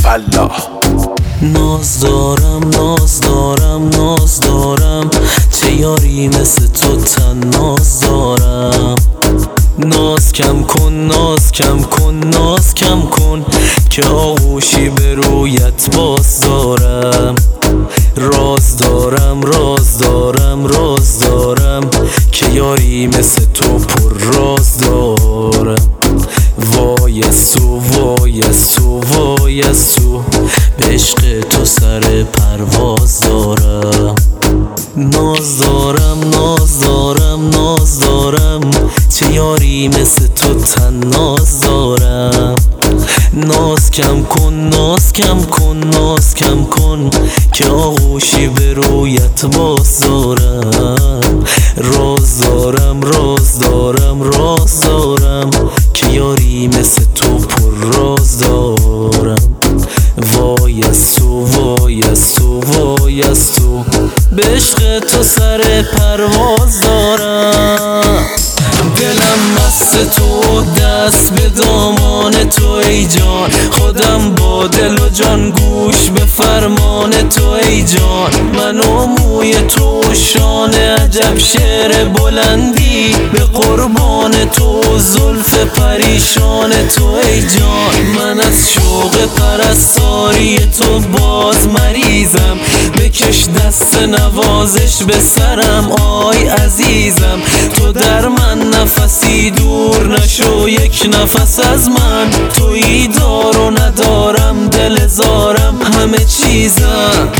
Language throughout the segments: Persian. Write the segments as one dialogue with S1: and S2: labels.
S1: والله.
S2: ناز دارم ناز دارم ناز دارم، چه یاری مثل تو تناز دارم. ناز کم کن ناز کم کن ناز کم کن، که آغوشی به رویت باز دارم. راز دارم راز دارم راز دارم، که یاری مثل تو پر راز دارم. وای از تو وای از تو وای از تو، به عشق تو سر پرواز دارم. ناز دارم ناز دارم ناز دارم، چه یاری مثل تو تناز دارم. ناز کم کن ناز کم کن ناز کم کن، که آغوشی به رویت باز دارم. راز دارم راز دارم راز دارم، که یاری مثل تو پر راز دارم. وای از تو وای از تو وای از تو، به عشق تو سر پرواز دارم. دلم مست تو، دست به دامان تو ای جان. خودم با دل و جان گوش به فرمان تو ای جان. من و موی تو شان عجب شعر بلندی، به قربان تو زلف پریشان تو ای جان. من از شوق پرستاری تو باز مریضم، بکش دست نوازش به سرم آی عزیزم. تو در من نفسی دور نشو یک نفس از من، تویی دار و ندارم دل زارم همه چیزم.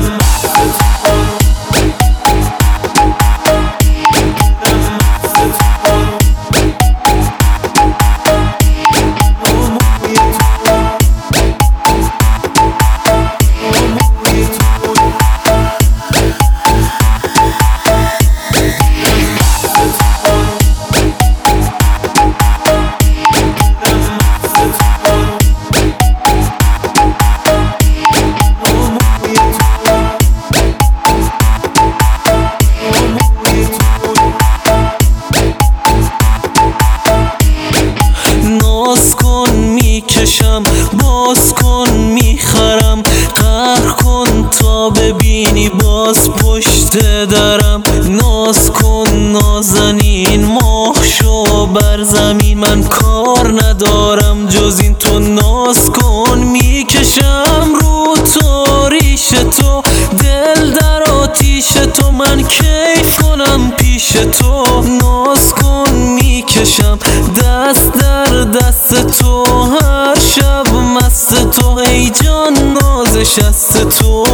S2: باز کن میخرم، قهر کن تا ببینی باز پشت درم. ناز کن نازنین، ماه شو بر زمین. من کار ندارم جز این، تو ناز کن میکشم رو تو ریش تو. دل در آتیش تو، من کیف کنم پیش تو. ناز کن میکشم دست در دست تو، هر شب مست تو ای جان نازش از تو.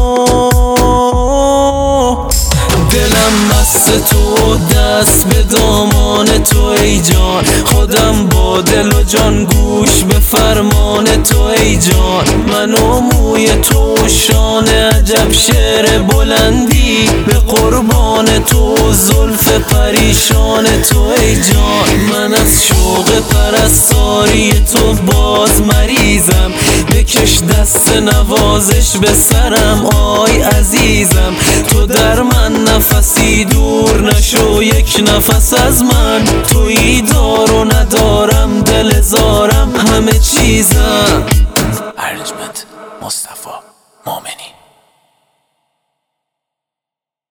S2: دلم مست تو، دست به دامان تو ای جان. خودم با دل و جان گوش به فرمان تو ای جان. من و موی تو شان عجب شعر بلندی، به قربان تو زلف پریشان تو ای جان. من از شوق پرستاری تو باز مریضم، بکش دست نوازش به سرم آی عزیزم. تو در من نفسی دور نشو یک نفس از من، تویی دار و ندارم دل زارم همه چیزم.
S1: ارجمند مصطفی مومنی.